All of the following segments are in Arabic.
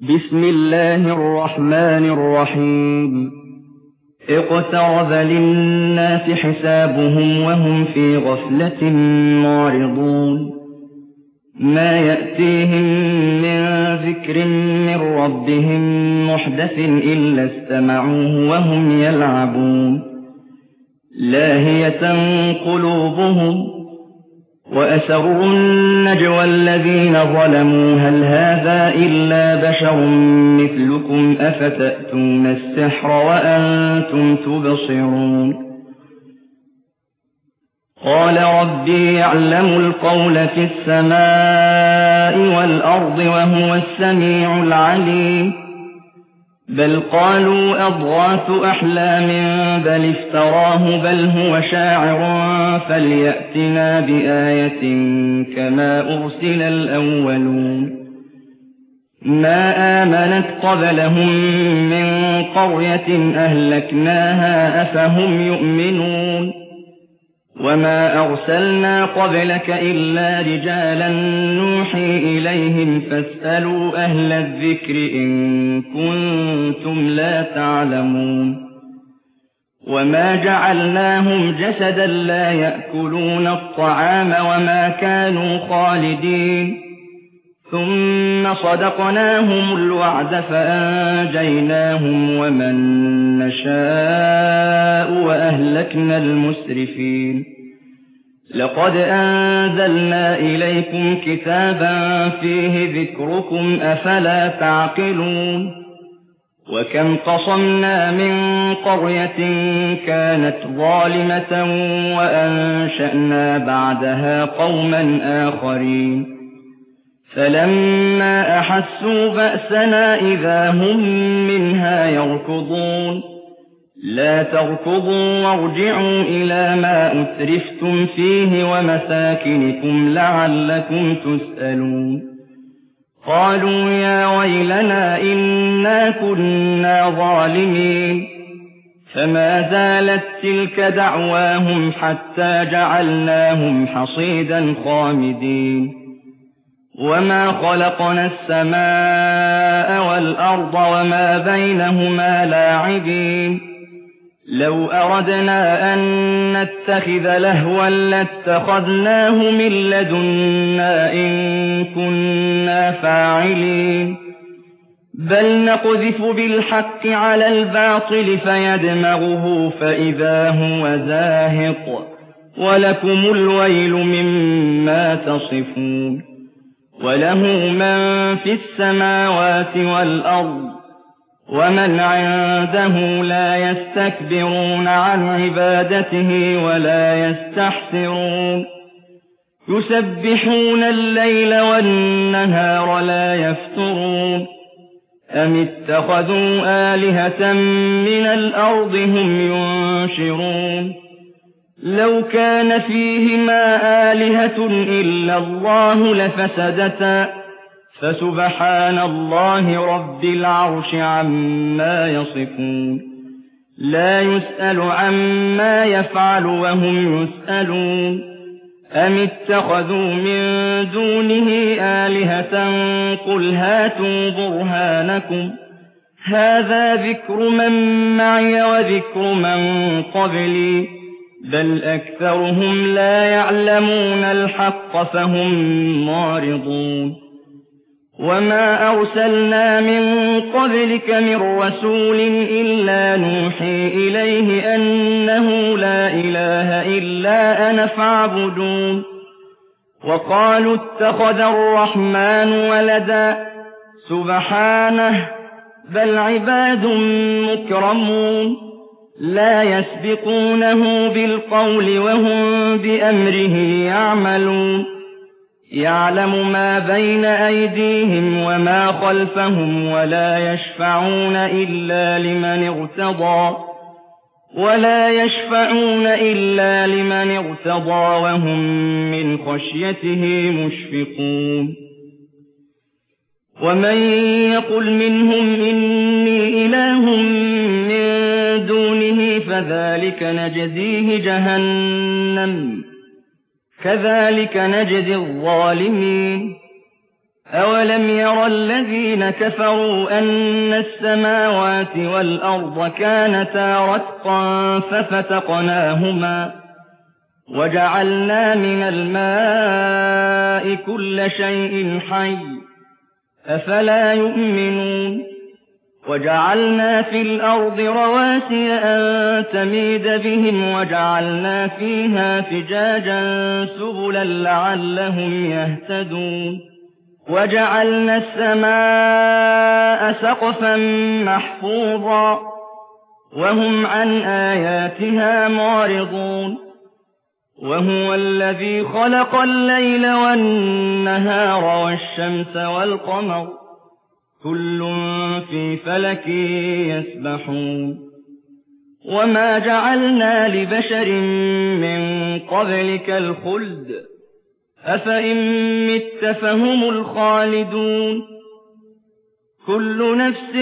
بسم الله الرحمن الرحيم اقترب للناس حسابهم وهم في غفلة معرضون ما يأتيهم من ذكر من ربهم محدث إلا استمعوه وهم يلعبون لاهية قلوبهم وأسروا النجوى الذين ظلموا هل هذا إلا بشر مثلكم أفتأتون السحر وأنتم تبصرون قال ربي يعلم القول في السماء والأرض وهو السميع العليم بل قالوا أضغاث أحلام بل افتراه بل هو شاعر فليأتنا بآية كما أرسل الأولون ما آمنت قبلهم من قرية أهلكناها أفهم يؤمنون وما أرسلنا قبلك إلا رجالا نوحي إليهم فاسألوا أهل الذكر إن كنتم لا تعلمون وما جعلناهم جسدا لا يأكلون الطعام وما كانوا خالدين ثم صدقناهم الوعد فأنجيناهم ومن نشاء وأهلكنا المسرفين لقد أنزلنا إليكم كتابا فيه ذكركم أفلا تعقلون وكم قصمنا من قرية كانت ظالمة وأنشأنا بعدها قوما آخرين فلما أحسوا بأسنا إذا هم منها يركضون لا تركضوا وارجعوا إلى ما أترفتم فيه ومساكنكم لعلكم تسألون قالوا يا ويلنا إنا كنا ظالمين فما زالت تلك دعواهم حتى جعلناهم حصيدا خامدين وما خلقنا السماء والأرض وما بينهما لاعبين لو أردنا أن نتخذ لهوا لاتخذناه من لدنا إن كنا فاعلين بل نقذف بالحق على الباطل فيدمغه فإذا هو زاهق ولكم الويل مما تصفون وله من في السماوات والأرض ومن عنده لا يستكبرون عن عبادته ولا يستحسرون يسبحون الليل والنهار لا يفترون أم اتخذوا آلهة من الأرض هم ينشرون لو كان فيهما آلهة إلا الله لفسدتا فسبحان الله رب العرش عما يصفون لا يسأل عما يفعل وهم يسألون أم اتخذوا من دونه آلهة قل هاتوا برهانكم هذا ذكر من معي وذكر من قبلي بل أكثرهم لا يعلمون الحق فهم معرضون وما أرسلنا من قبلك من رسول إلا نوحي إليه أنه لا إله إلا أنا فاعبدون وقالوا اتخذ الرحمن ولدا سبحانه بل عباد مكرمون لا يسبقونه بالقول وهم بأمره يعملون يعلم ما بين أيديهم وما خلفهم ولا يشفعون إلا لمن ارتضى وهم من خشيته مشفقون ومن يقل منهم إني إله من دونه فذلك نجزيه جهنم كذلك نجزي الظالمين أَوَلَمْ يَرَ الَّذِينَ كَفَرُوا أَنَّ السَّمَاوَاتِ وَالْأَرْضَ كَانَتَا رَتْقًا فَفَتَقْنَاهُمَا وَجَعَلْنَا مِنَ الْمَاءِ كُلَّ شَيْءٍ حَيٍّ ۖ أَفَلَا يُؤْمِنُونَ وَجَعَلْنَا فِي الْأَرْضِ رَوَاسِيَ أَن تَمِيدَ بِهِمْ وَجَعَلْنَا فِيهَا فِجَاجًا سُبُلًا لَّعَلَّهُمْ يَهْتَدُونَ وَجَعَلْنَا السَّمَاءَ سَقْفًا مَّحْفُوظًا وَهُمْ عَنْ آيَاتِهَا مُعْرِضُونَ وَهُوَ الَّذِي خَلَقَ اللَّيْلَ وَالنَّهَارَ وَالشَّمْسَ وَالْقَمَرَ كُلٌّ فِي فَلَكٍ يَسْبَحُونَ وَمَا جَعَلْنَا لِبَشَرٍ مِّن قَبْلِكَ الْخُلْدَ أَفَإِن مِّتَّ فَهُمُ الْخَالِدُونَ كُلُّ نَفْسٍ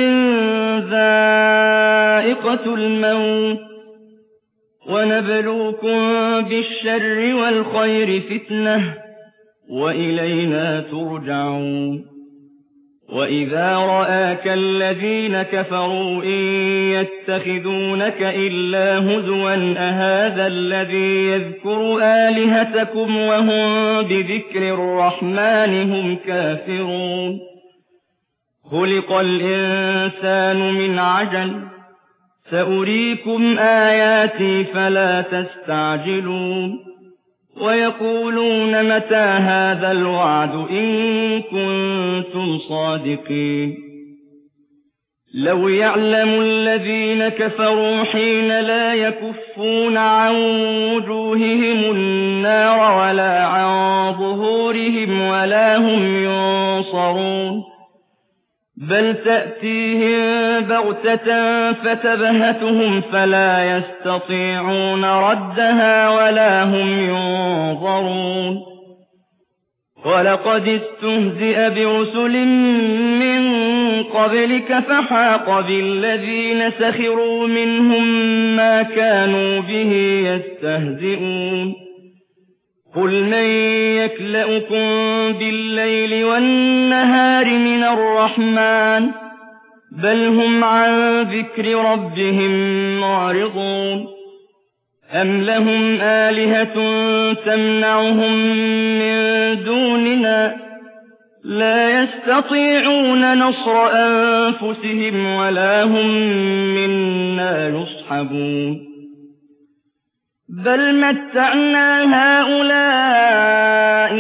ذَائِقَةُ الْمَوْتِ وَنَبْلُوكُم بِالشَّرِّ وَالْخَيْرِ فِتْنَةً وَإِلَيْنَا تُرْجَعُونَ وَإِذَا رَآكَ الَّذِينَ كَفَرُوا إِن يَتَّخِذُونَكَ إِلَّا هُزُوًا أَهَٰذَا الَّذِي يَذْكُرُ آلِهَتَكُمْ وَهُم بِذِكْرِ الرَّحْمَٰنِ هُمْ كَافِرُونَ خُلِقَ الْإِنسَانُ مِنْ عَجَلٍ ۚ سَأُرِيكُمْ آيَاتِي فَلَا تَسْتَعْجِلُونَ وَيَقُولُونَ مَتَىٰ هَٰذَا الْوَعْدُ إِن كُنتُمْ صَادِقِينَ لَوْ يَعْلَمُ الَّذِينَ كَفَرُوا حِينَ لَا يَكُفُّونَ عَن وُجُوهِهِمُ النَّارَ وَلَا عَن ظُهُورِهِمْ وَلَا هُمْ يُنصَرُونَ بَلْ تَأْتِيهِم بَغْتَةً فَتَبْهَتُهُمْ فَلَا يَسْتَطِيعُونَ رَدَّهَا وَلَا هُمْ يُنظَرُونَ وَلَقَدِ اسْتُهْزِئَ بِرُسُلٍ مِّن قَبْلِكَ فَحَاقَ بِالَّذِينَ سَخِرُوا مِنْهُم مَّا كَانُوا بِهِ يَسْتَهْزِئُونَ قُلْ مَن يَكْلَؤُكُم بِاللَّيْلِ وَالنَّهَارِ مِنَ الرَّحْمَٰنِ بَلْ هُمْ عَن ذِكْرِ رَبِّهِم مُّعْرِضُونَ أَمْ لَهُمْ آلِهَةٌ تَمْنَعُهُم مِّن دُونِنَا ۚ لَا يَسْتَطِيعُونَ نَصْرَ أَنفُسِهِمْ وَلَا هُم مِّنَّا يُصْحَبُونَ بَلْ مَتَّعْنَا هَٰؤُلَاءِ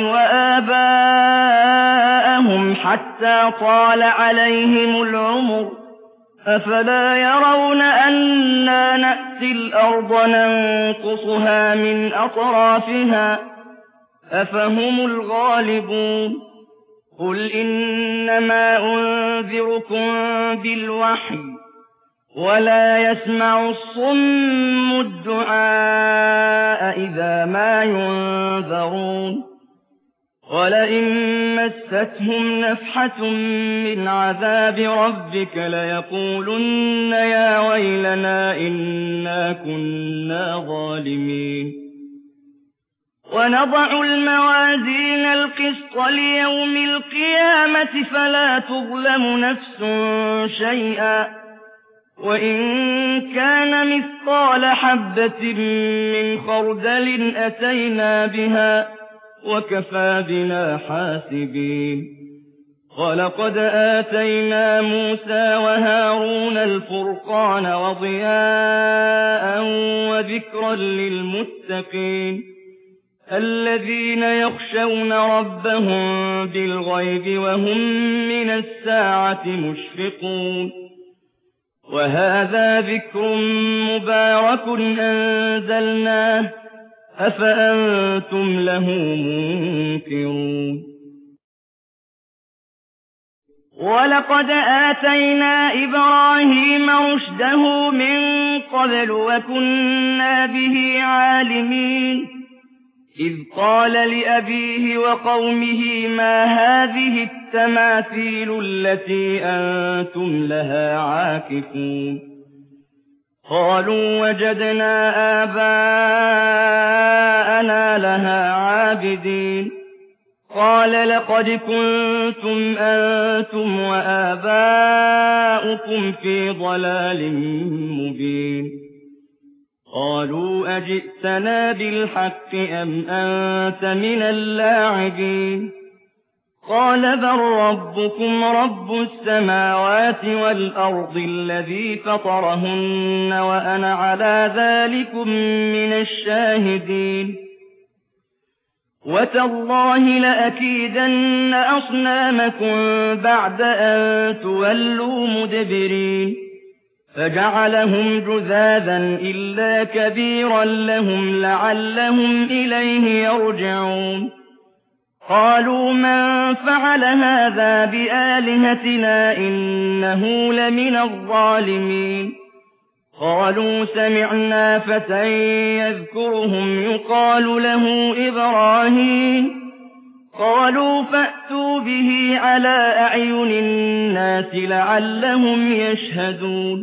وَآبَاءَهُمْ حَتَّىٰ طَالَ عَلَيْهِمُ الْعُمُرُ أَفَلَا يَرَوْنَ أَنَّا نَأْتِي الْأَرْضَ نَنقُصُهَا مِنْ أَطْرَافِهَا ۚ أَفَهُمُ الْغَالِبُونَ قُلْ إِنَّمَا أُنذِرُكُم بِالْوَحْيِ ۚ وَلَا يَسْمَعُ الصُّمُّ الدُّعَاءَ إِذَا مَا يُنذَرُونَ وَلَئِن مَّسَّتْهُمْ نَفْحَةٌ مِّنْ عَذَابِ رَبِّكَ لَيَقُولُنَّ يَا وَيْلَنَا إِنَّا كُنَّا ظَالِمِينَ وَنَضَعُ الْمَوَازِينَ الْقِسْطَ لِيَوْمِ الْقِيَامَةِ فَلَا تُظْلَمُ نَفْسٌ شَيْئًا ۖ وَإِن كَانَ مِثْقَالَ حَبَّةٍ مِّنْ خَرْدَلٍ أَتَيْنَا بِهَا ۗ وَكَفَىٰ بِنَا حَاسِبِينَ وَلَقَدْ آتَيْنَا مُوسَىٰ وَهَارُونَ الْفُرْقَانَ وَضِيَاءً وَذِكْرًا لِّلْمُتَّقِينَ الَّذِينَ يَخْشَوْنَ رَبَّهُم بِالْغَيْبِ وَهُم مِّنَ السَّاعَةِ مُشْفِقُونَ وَهَٰذَا ذِكْرٌ مُّبَارَكٌ أَنزَلْنَاهُ أَفَأَنتُمْ لَهُ مُنكِرُونَ وَلَقَدْ آتَيْنَا إِبْرَاهِيمَ رُشْدَهُ مِن قَبْلُ وَكُنَّا بِهِ عَالِمِينَ إِذْ قَالَ لِأَبِيهِ وَقَوْمِهِ مَا هَٰذِهِ التَّمَاثِيلُ الَّتِي أَنتُمْ لَهَا عَاكِفُونَ قَالُوا وَجَدْنَا آبَاءَنَا لَهَا عَابِدِينَ قال لقد كنتم أنتم وآباؤكم في ضلال مبين قالوا أجئتنا بالحق أم أنت من اللاعبين قال بل ربكم رب السماوات والأرض الذي فطرهن وأنا على ذلكم من الشاهدين وتالله لأكيدن أصنامكم بعد أن تولوا مدبرين فجعلهم جذاذا إلا كبيرا لهم لعلهم إليه يرجعون قالوا من فعل هذا بآلهتنا إنه لمن الظالمين قالوا سمعنا فتى يذكرهم يقال له إبراهيم قالوا فأتوا به على أعين الناس لعلهم يشهدون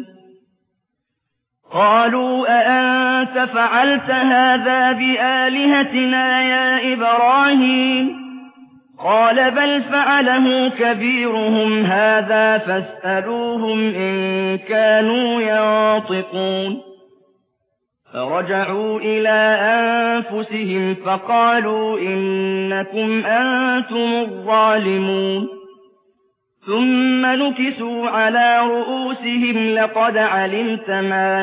قالوا أأنت فعلت هذا بآلهتنا يا إبراهيم قال بل فعله كبيرهم هذا فاسألوهم إن كانوا ينطقون فرجعوا إلى أنفسهم فقالوا إنكم أنتم الظالمون ثم نكسوا على رؤوسهم لقد علمت ما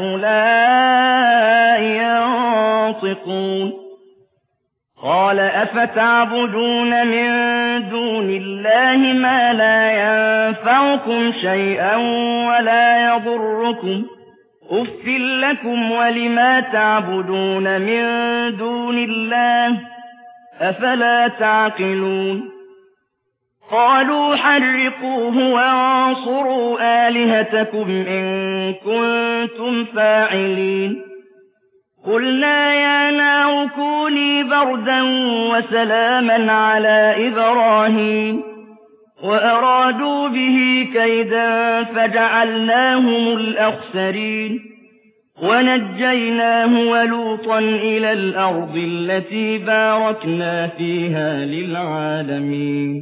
هؤلاء ينطقون قال أفتعبدون من دون الله ما لا ينفعكم شيئا ولا يضركم أف لكم ولما تعبدون من دون الله أفلا تعقلون قالوا حرقوه وانصروا آلهتكم إن كنتم فاعلين قلنا يا نار كوني بردا وسلاما على إبراهيم وأرادوا به كيدا فجعلناهم الأخسرين ونجيناه ولوطا إلى الأرض التي باركنا فيها للعالمين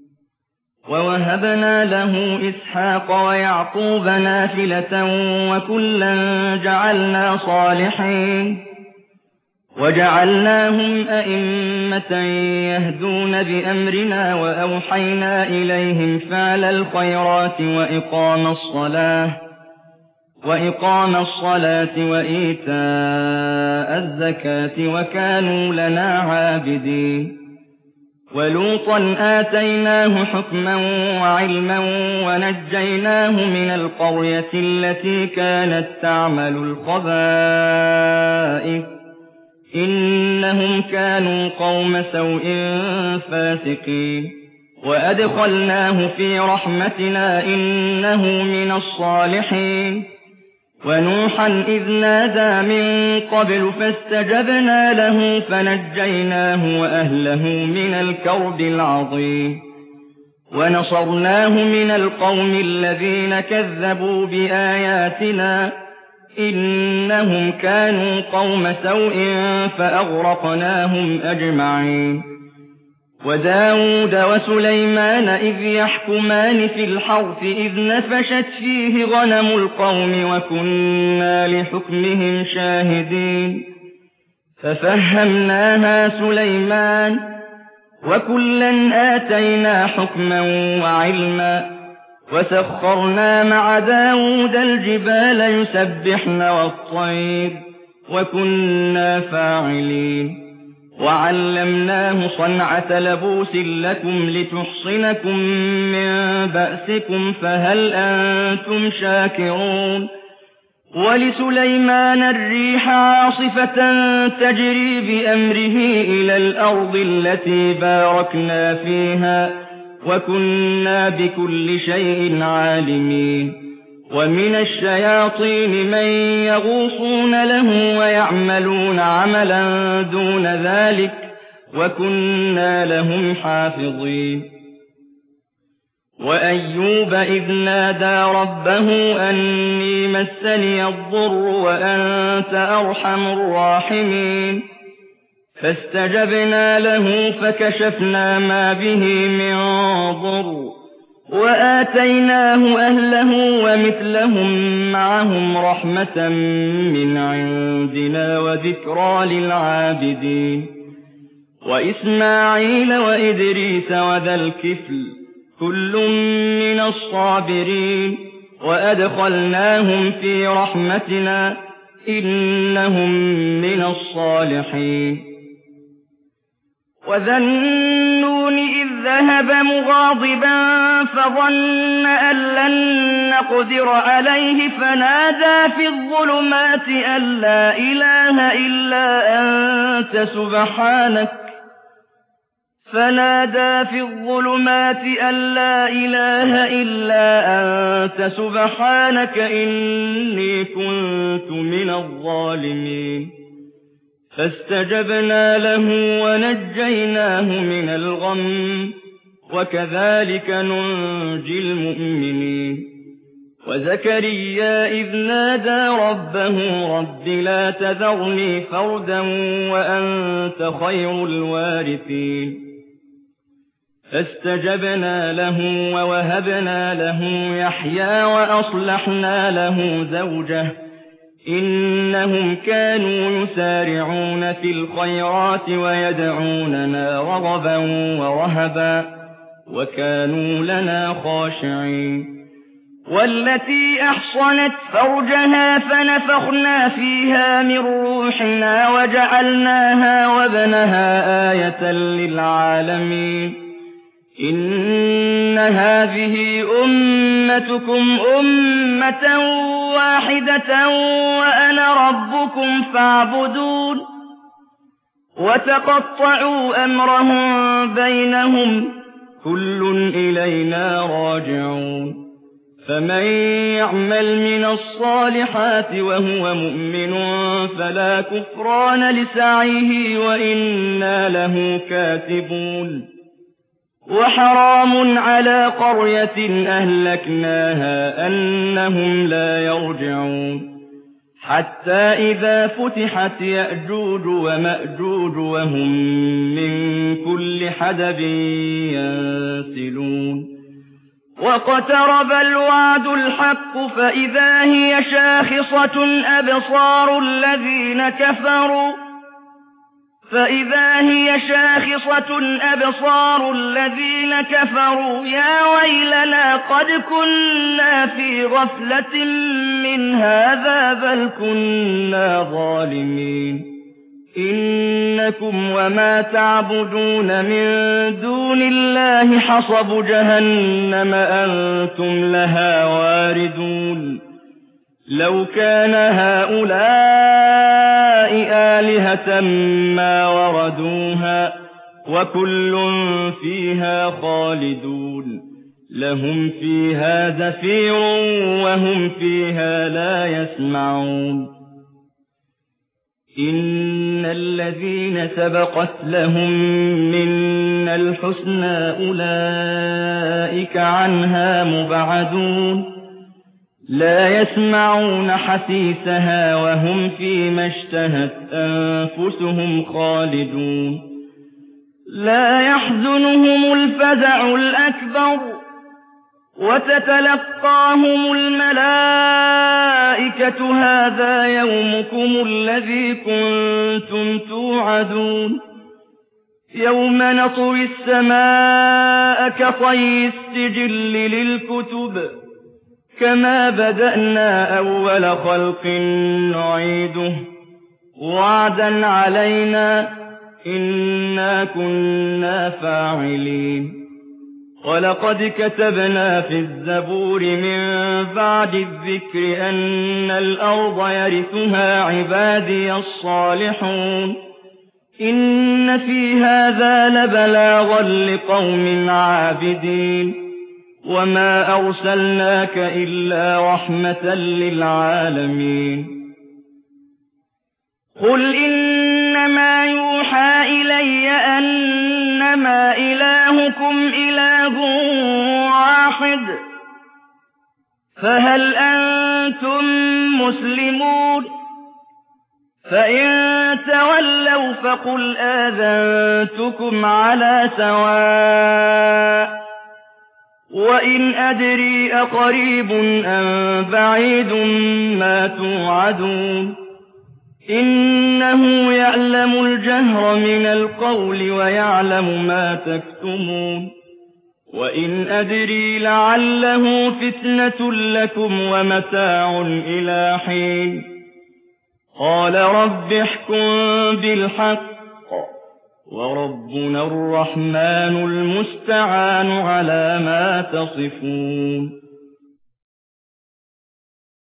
ووهبنا له إسحاق ويعقوب نافلة وكلا جعلنا صالحين وجعلناهم أئمة يهدون بأمرنا وأوحينا إليهم فعل الخيرات وإقام الصلاة وإيتاء الزكاة وكانوا لنا عابدين ولوطا آتيناه حكما وعلما ونجيناه من القرية التي كانت تعمل الخبائث إنهم كانوا قوم سوء فاسقين وأدخلناه في رحمتنا إنه من الصالحين ونوحا إذ نادى من قبل فاستجبنا له فنجيناه وأهله من الكرب العظيم ونصرناه من القوم الذين كذبوا بآياتنا إنهم كانوا قوم سوء فأغرقناهم أجمعين وداود وسليمان إذ يحكمان في الحرث إذ نفشت فيه غنم القوم وكنا لحكمهم شاهدين ففهمناها سليمان وكلا آتينا حكما وعلما وسخرنا مع داود الجبال يسبحن والطير وكنا فاعلين وعلمناه صنعة لبوس لكم لتحصنكم من بأسكم فهل أنتم شاكرون ولسليمان الريح عاصفة تجري بأمره إلى الأرض التي باركنا فيها وكنا بكل شيء عالمين ومن الشياطين من يغوصون له ويعملون عملا دون ذلك وكنا لهم حافظين وأيوب إذ نادى ربه أني مسني الضر وأنت أرحم الراحمين فاستجبنا له فكشفنا ما به من ضر وآتيناه أهله ومثلهم معهم رحمة من عندنا وذكرى للعابدين وإسماعيل وإدريس وذا الكفل كل من الصابرين وأدخلناهم في رحمتنا إنهم من الصالحين وذا النون إذ ذهب مغاضبا فظن أن لن نقدر عليه فنادى في الظلمات أن لا إله إلا أنت سبحانك إني كنت من الظالمين فاستجبنا له ونجيناه من الغم وكذلك ننجي المؤمنين وزكريا إذ نادى ربه رب لا تذرني فردا وأنت خير الوارثين فاستجبنا له ووهبنا له يحيى وأصلحنا له زوجه إنهم كانوا يسارعون في الخيرات ويدعوننا رغبا ورهبا وكانوا لنا خاشعين والتي أحصنت فرجها فنفخنا فيها من روحنا وجعلناها وابنها آية للعالمين إن هذه أمتكم أمة واحدة وأنا ربكم فاعبدون وتقطعوا أمرهم بينهم كل إلينا راجعون فمن يعمل من الصالحات وهو مؤمن فلا كفران لسعيه وإنا له كاتبون وحرام على قرية أهلكناها أنهم لا يرجعون حتى إذا فتحت يأجوج ومأجوج وهم من كل حدب ينسلون واقترب الوعد الحق فإذا هي شاخصة أبصار الذين كفروا يا ويلنا قد كنا في غفلة من هذا بل كنا ظالمين إنكم وما تعبدون من دون الله حصب جهنم أنتم لها واردون لو كان هؤلاء آلهة ما وردوها وكل فيها خالدون لهم فيها زفير وهم فيها لا يسمعون إن الذين سبقت لهم منا الحسنى أولئك عنها مبعدون لا يسمعون حسيسها وهم فيما اشتهت أنفسهم خالدون لا يحزنهم الفزع الأكبر وتتلقاهم الملائكة هذا يومكم الذي كنتم توعدون يوم نطوي السماء كطي السجل للكتب كما بدأنا أول خلق نعيده وعدا علينا إنا كنا فاعلين ولقد كتبنا في الزبور من بعد الذكر أن الأرض يرثها عبادي الصالحون إن في هذا لبلاغا لقوم عابدين وما أرسلناك إلا رحمة للعالمين قل إنما يوحى إلي أنما إلهكم إله واحد فهل أنتم مسلمون فإن تولوا فقل آذنتكم على سواء وإن أدري أقريب أم بعيد ما توعدون إنه يعلم الجهر من القول ويعلم ما تكتمون وإن أدري لعله فتنة لكم ومتاع إلى حين قال رب احكم بالحق وربنا الرحمن المستعان على ما تصفون